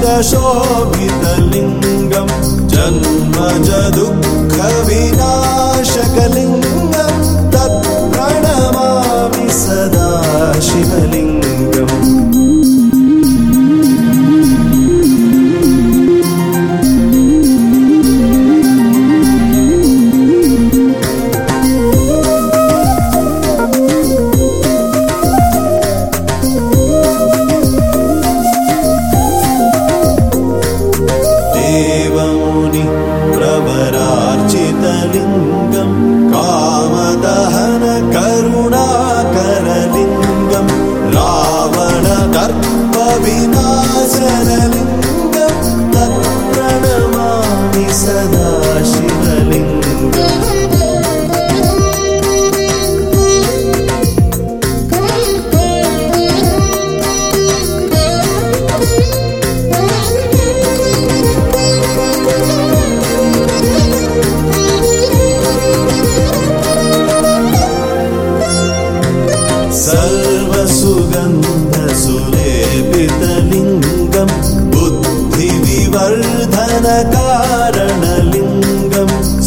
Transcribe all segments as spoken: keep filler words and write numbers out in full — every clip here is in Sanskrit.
शोभितलिङ्गं जन्मज दुःखविनाशकलिङ्गं तत् प्रणमामि सदा शिवलिङ्गम्। देवमुनि प्रवरार्चितलिङ्गं कामदहन करुणाकरलिङ्गं रावणदर्पविनाशनलिङ्गं तत् प्रणमामि सदा शिवलिङ्गम्। सर्वसुगन्धसुलेपितलिङ्गं बुद्धिविवर्धनकारणलिङ्गं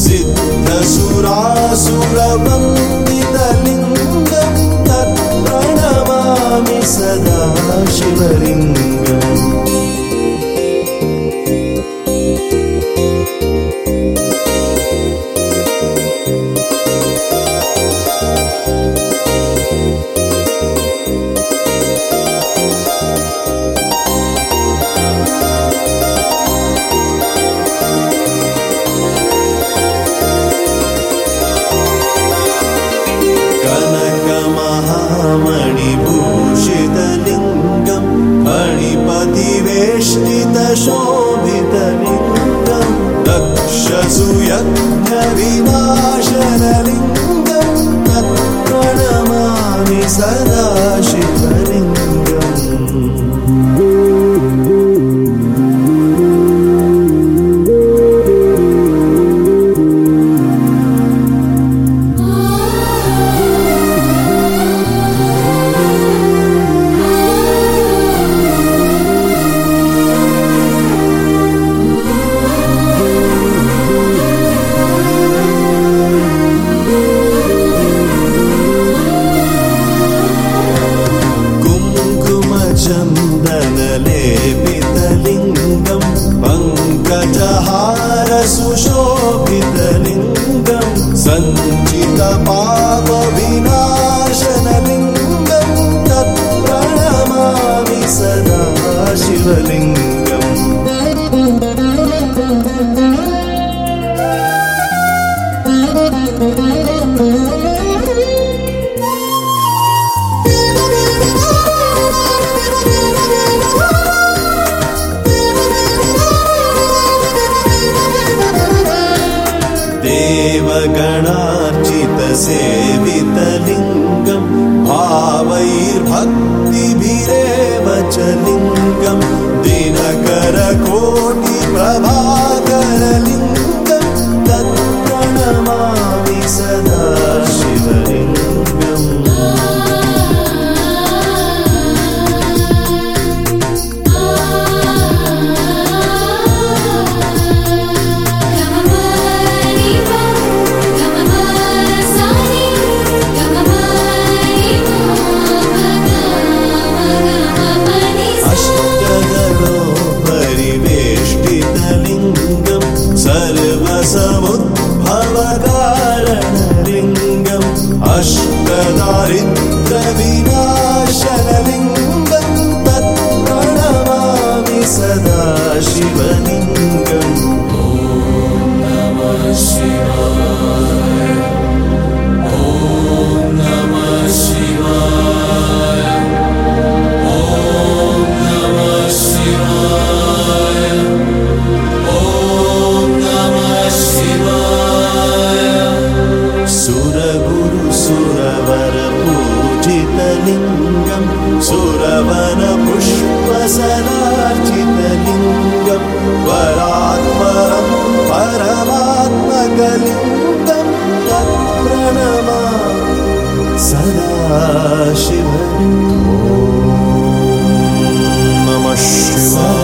सिद्धसुरासुरवन्दितलिङ्गं तत् प्रणमामि सदा शिवलिङ्गम्। कनकमहामणिभूषितलिङ्गं फणिपतिवेष्टितशोभितलिङ्गं दक्षसुयज्ञविनाशनलिङ्गं तत् प्रणमामि सदा शिवलिङ्गम्। चन्दनलेपितलिङ्गं पङ्कजहारसुशोभितलिङ्गं सञ्चितपापविनाशनलिङ्गं तत् प्रणमामि सदा शिवलिङ्गम्। देवगणार्चितसेवितलिङ्गं भावैर्भक्तिभिरेव च लिङ्गं दिनकरकोटिप्रभाकरलिङ्गं तत् प्रणमामि सदा शिवलिङ्गम्। सर्वसमुद्भवकारणलिङ्गम् अष्टदारिद्र्यविनाशनलिङ्गं तत् प्रणमामि सदा शिवलिङ्गम्। ॐ नमः शिवाय, ॐ नमः शिवाय, ॐ नमः शिवाय, ॐ नमः शिवाय। सुरगुरुसुरवरपूजितलिङ्गं सुरवनपुष्पसरार्चितलिङ्गं परात्परं परमात्मकलिङ्गं तत् प्रणमामि सदा शिवलिङ्गम्। ॐ नमः शिवाय।